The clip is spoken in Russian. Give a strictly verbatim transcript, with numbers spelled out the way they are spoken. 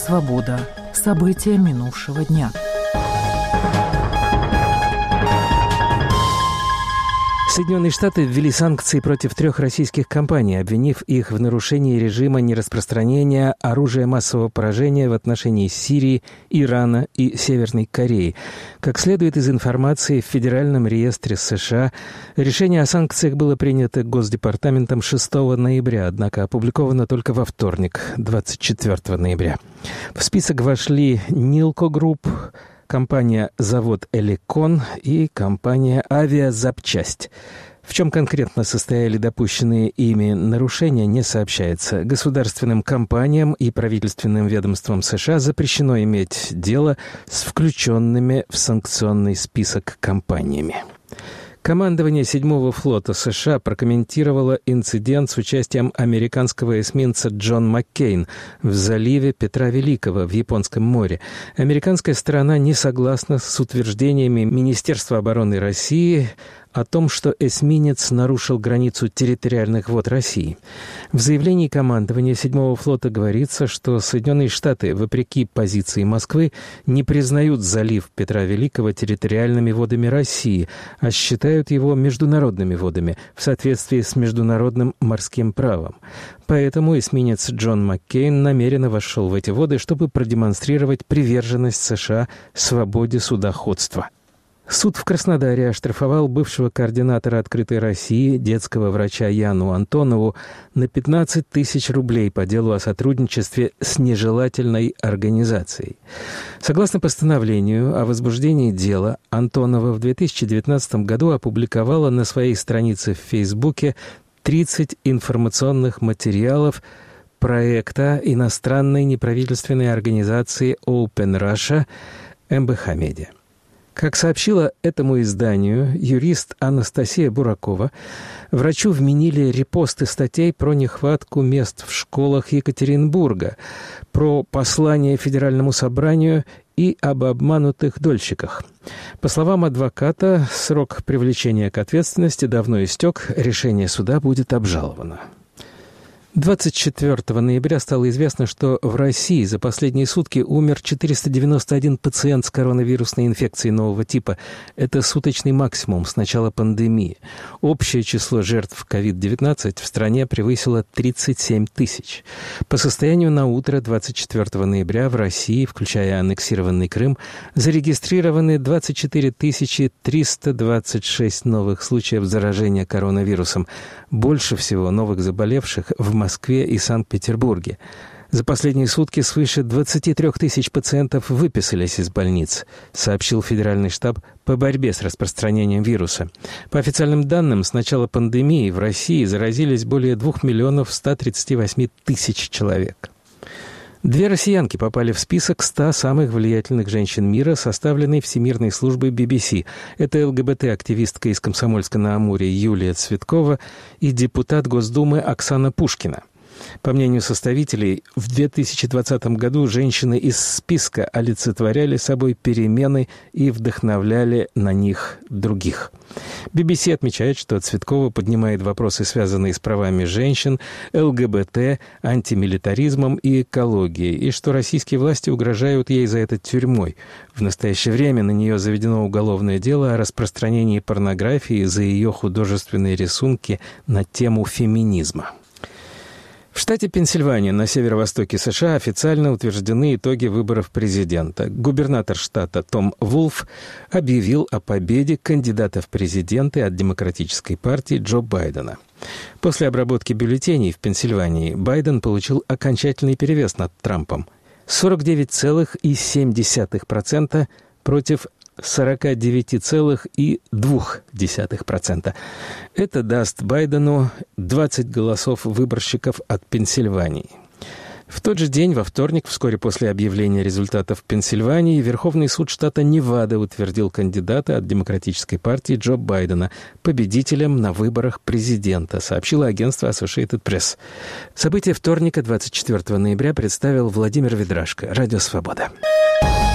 «Свобода». События минувшего дня. Соединенные Штаты ввели санкции против трех российских компаний, обвинив их в нарушении режима нераспространения оружия массового поражения в отношении Сирии, Ирана и Северной Кореи. Как следует из информации в Федеральном реестре США, решение о санкциях было принято Госдепартаментом шестого ноября, однако опубликовано только во вторник, двадцать четвёртого ноября. В список вошли Нилко Групп, компания «Завод Элекон» и компания «Авиазапчасть». В чем конкретно состояли допущенные ими нарушения, не сообщается. Государственным компаниям и правительственным ведомствам США запрещено иметь дело с включенными в санкционный список компаниями. Командование седьмого флота США прокомментировало инцидент с участием американского эсминца «Джон Маккейн» в заливе Петра Великого в Японском море. Американская сторона не согласна с утверждениями Министерства обороны России о том, что эсминец нарушил границу территориальных вод России. В заявлении командования седьмого флота говорится, что Соединенные Штаты, вопреки позиции Москвы, не признают залив Петра Великого территориальными водами России, а считают его международными водами в соответствии с международным морским правом. Поэтому эсминец «Джон Маккейн» намеренно вошел в эти воды, чтобы продемонстрировать приверженность США свободе судоходства. Суд в Краснодаре оштрафовал бывшего координатора «Открытой России» детского врача Яну Антонову на пятнадцать тысяч рублей по делу о сотрудничестве с нежелательной организацией. Согласно постановлению о возбуждении дела, Антонова в две тысячи девятнадцатом году опубликовала на своей странице в Фейсбуке тридцать информационных материалов проекта иностранной неправительственной организации Open Russia эм бэ ха Media. Как сообщила этому изданию юрист Анастасия Буракова, врачу вменили репосты статей про нехватку мест в школах Екатеринбурга, про послание Федеральному собранию и об обманутых дольщиках. По словам адвоката, срок привлечения к ответственности давно истек, решение суда будет обжаловано. двадцать четвёртого ноября стало известно, что в России за последние сутки умер четыреста девяносто один пациент с коронавирусной инфекцией нового типа. Это суточный максимум с начала пандемии. Общее число жертв ковид девятнадцать в стране превысило тридцать семь тысяч. По состоянию на утро двадцать четвёртого ноября в России, включая аннексированный Крым, зарегистрированы двадцать четыре тысячи триста двадцать шесть новых случаев заражения коронавирусом. Больше всего новых заболевших в Москве. Москве и Санкт-Петербурге. За последние сутки свыше двадцать три тысячи пациентов выписались из больниц, сообщил Федеральный штаб по борьбе с распространением вируса. По официальным данным, с начала пандемии в России заразились более двух миллионов ста тридцати восьми тысяч человек. Две россиянки попали в список ста самых влиятельных женщин мира, составленный Всемирной службой би би си. Это эл гэ бэ тэ-активистка из Комсомольска-на-Амуре Юлия Цветкова и депутат Госдумы Оксана Пушкина. По мнению составителей, в две тысячи двадцатом году женщины из списка олицетворяли собой перемены и вдохновляли на них других. би би си отмечает, что Цветкова поднимает вопросы, связанные с правами женщин, эл гэ бэ тэ, антимилитаризмом и экологией, и что российские власти угрожают ей за это тюрьмой. В настоящее время на нее заведено уголовное дело о распространении порнографии за ее художественные рисунки на тему феминизма. В штате Пенсильвания на северо-востоке США официально утверждены итоги выборов президента. Губернатор штата Том Вулф объявил о победе кандидата в президенты от Демократической партии Джо Байдена. После обработки бюллетеней в Пенсильвании Байден получил окончательный перевес над Трампом – сорок девять целых семь десятых процента против сорок девять целых две десятых процента. Это даст Байдену двадцать голосов выборщиков от Пенсильвании. В тот же день, во вторник, вскоре после объявления результатов в Пенсильвании, Верховный суд штата Невада утвердил кандидата от Демократической партии Джо Байдена победителем на выборах президента, сообщило агентство Associated Press. События вторника, двадцать четвёртого ноября, представил Владимир Ведрашко. Радио «Свобода».